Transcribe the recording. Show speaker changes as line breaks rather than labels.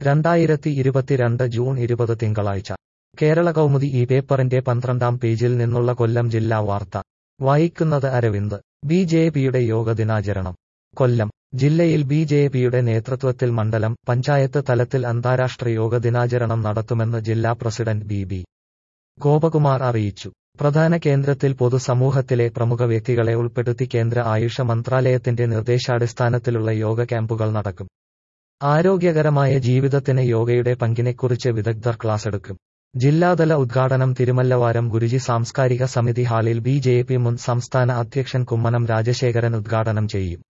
2022 June 20 തിങ്കളാഴ്ച കേരള കൗമുദി ഈ പേപ്പറിന്റെ 12-ാം പേജിൽ നിന്നുള്ള കൊല്ലം ജില്ലാ വാർത്ത വായിക്കുന്നത് അരവിന്ദ്. ബി.ജെ.പിയുടെ യോഗദിനാചരണം. കൊല്ലം ജില്ലയിൽ ബി.ജെ.പിയുടെ നേതൃത്വത്തിൽ മണ്ഡലം, പഞ്ചായത്ത് തലത്തിൽ അന്താരാഷ്ട്ര യോഗ ദിനാചരണം നടത്തുമെന്ന് ജില്ലാ പ്രസിഡന്റ് ബി. ഗോപകുമാർ അറിയിച്ചു. പ്രധാന കേന്ദ്രത്തിൽ പൊതുസമൂഹത്തിലെ പ്രമുഖ വ്യക്തികളെ ഉൾപ്പെടുത്തി കേന്ദ്ര ആയുഷ മന്ത്രാലയത്തിന്റെ നിർദ്ദേശാടിസ്ഥാനത്തിലുള്ള യോഗ ക്യാമ്പുകൾ നടക്കും. ആരോഗ്യകരമായ ജീവിതത്തിന് യോഗയുടെ പങ്കിനെക്കുറിച്ച് വിദഗ്ധർ ക്ലാസെടുക്കും. ജില്ലാതല ഉദ്ഘാടനം തിരുമല്ലവാരം ഗുരുജി സാംസ്കാരിക സമിതി ഹാളിൽ ബി.ജെ.പി മുൻ സംസ്ഥാന അധ്യക്ഷൻ കുമ്മനം രാജശേഖരൻ ഉദ്ഘാടനം ചെയ്യും.